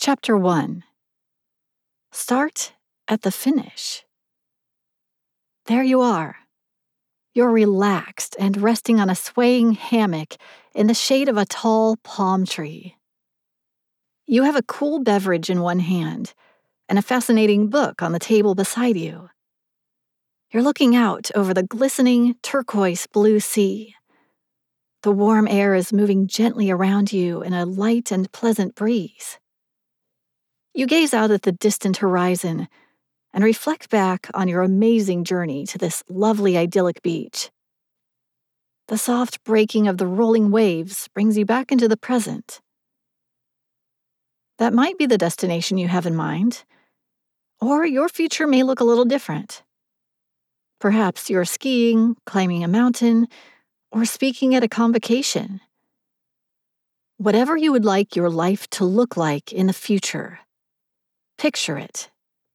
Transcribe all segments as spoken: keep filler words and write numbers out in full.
Chapter one. Start at the finish. There you are. You're relaxed and resting on a swaying hammock in the shade of a tall palm tree. You have a cool beverage in one hand and a fascinating book on the table beside you. You're looking out over the glistening turquoise blue sea. The warm air is moving gently around you in a light and pleasant breeze. You gaze out at the distant horizon and reflect back on your amazing journey to this lovely idyllic beach. The soft breaking of the rolling waves brings you back into the present. That might be the destination you have in mind, or your future may look a little different. Perhaps you're skiing, climbing a mountain, or speaking at a convocation. Whatever you would like your life to look like in the future, picture it.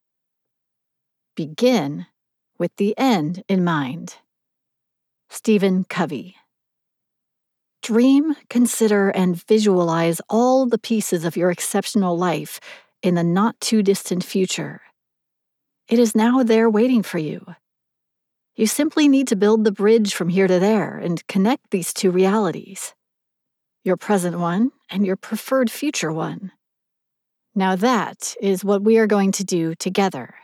Begin with the end in mind. Stephen Covey. Dream, consider, and visualize all the pieces of your exceptional life in the not-too-distant future. It is now there waiting for you. You simply need to build the bridge from here to there and connect these two realities, your present one and your preferred future one. Now that is what we are going to do together.